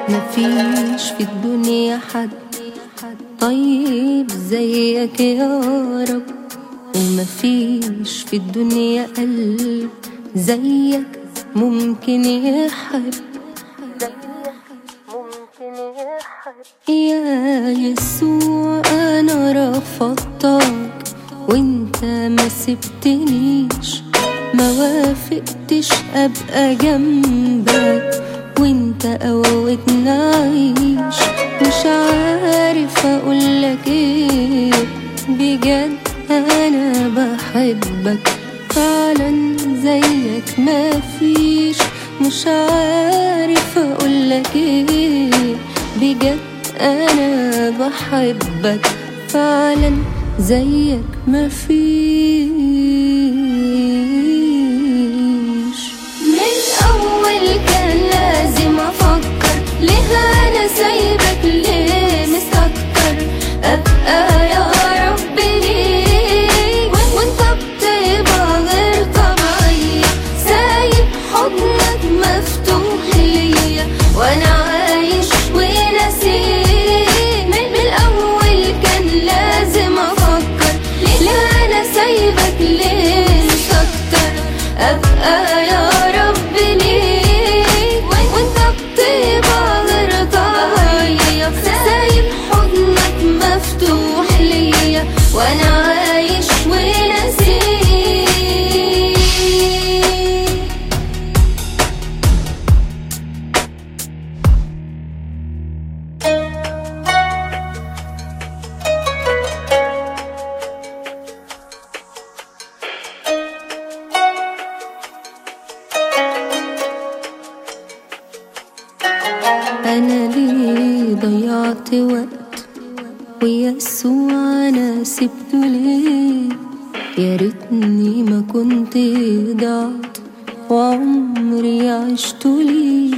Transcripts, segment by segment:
مفيش في الدنيا حد طيب زيك يا رب، ومفيش في الدنيا قلب زيك ممكن يحب. يا يسوع أنا رفضتك وانت ما سبتنيش، ما وافقتش أبقى جنبك وانت قوتني أعيش. مش عارف أقولك ايه، بجد أنا بحبك فعلا زيك مفيش. مش عارف أقولك ايه، بجد أنا بحبك فعلا زيك مفيش. من أول كان لازم أفكر، ليه أنا سايبك ليه مستكتر أبقى يا رب ليه، وانت بتبقى غير طبيعية سايب حضنك مفتوح ليا وانا عايش ونسيت. من الأول كان لازم أفكر، ليه أنا سايبك ليه مستكتر أبقى يا رب ليه، وانت بتبقى غير طبيعية سايب حضنك مفتوح ليا وانا عايش ونسيت. أنا ليه ضيعت وقت ويسوع أنا سبته ليه؟ يا ريتني ما كنت ضعت وعمري عشت ليه،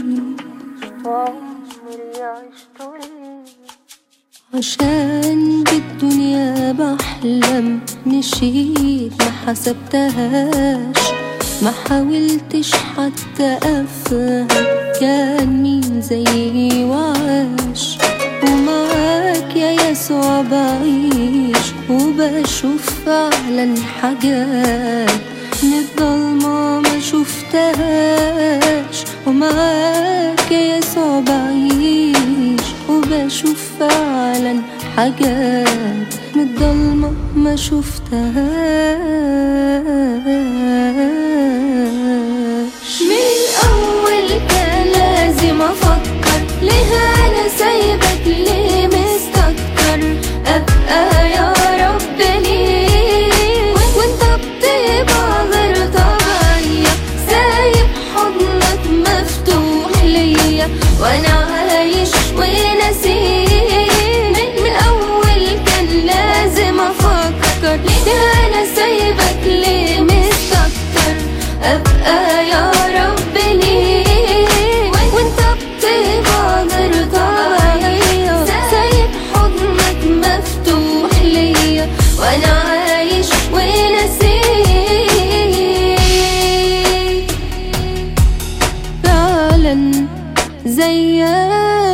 عشان بالدنيا بحلم مشيت ما حسبتهاش، ما حاولتش حتى أفهم كان مين زيي وعاش. ومعاك يا يسوع بعيش وبشوف فعلا حاجات من الضلمة ما شفتهاش. ومعاك يا يسوع بعيش وبشوف فعلا حاجات من الضلمة ما شفتهاش. من الأول كان لازم أفكر، ليه أنا سايبك ليه مستكتر أبقى يا رب ليه، وانت بتبقى غير طبيعية سايب حضنك مفتوح ليا وانا عايش ونسيت. من الأول كان لازم أفكر، ليه أنا سايبك ليه مستكتر أبقى يا رب ليه، وانت بتبقى غير طبيعية سايب حضنك مفتوح ليا وانا عايش ونسيت. فعلا زيك